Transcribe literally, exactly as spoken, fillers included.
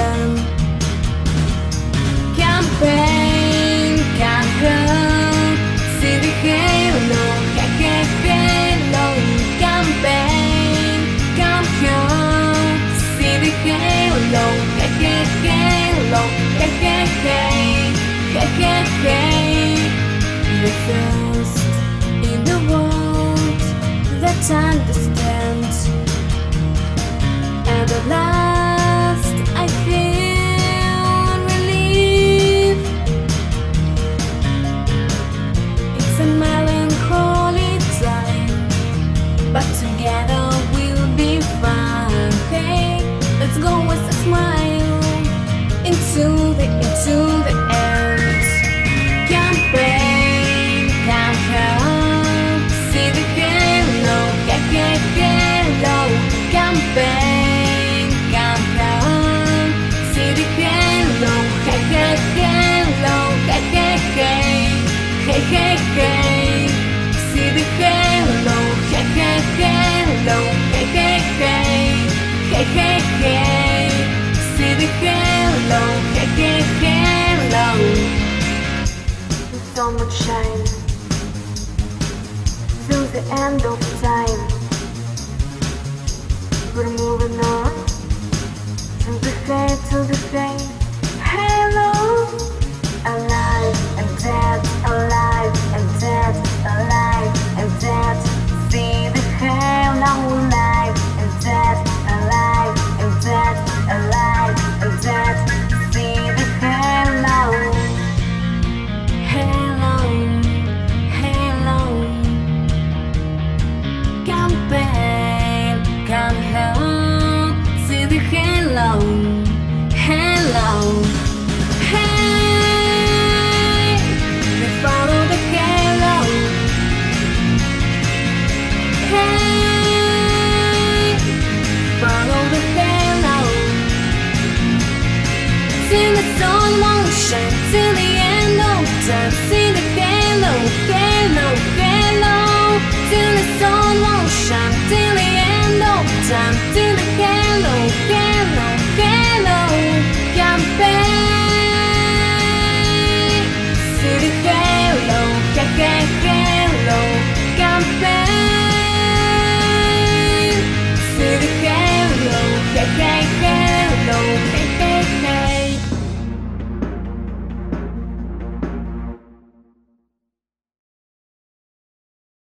understand. Campaign, come home, see the halo, hey hey halo. Campaign, come home, see the halo, hey hey halo, hey hey hey, hey hey hey. The first in the world that understands, and at last I feel relief. It's a melancholy time, but together we'll be fine. Hey, let's go with a smile into the into the end. Campaign, come home, see the halo, hey hey halo. Campaign, come home, see the halo, hey hey halo, hey hey hey, hey hey hey. See the halo, hey hey halo, hey hey hey, hey hey hey. See the halo, hey hey halo. So much shine till the end of time. We're moving on to the fade, to the fade. Hello, alive and dead, alive and dead, alive and dead. See the halo, alive and dead, alive and dead, alive and dead. See the halo. Halo, halo. Campaign, come home, see the halo, halo. Hey, we follow the halo. Hey, follow the halo. Till the sun won't shine, till the end of time. See the halo, halo, halo. Till the sun won't shine, till the end of time.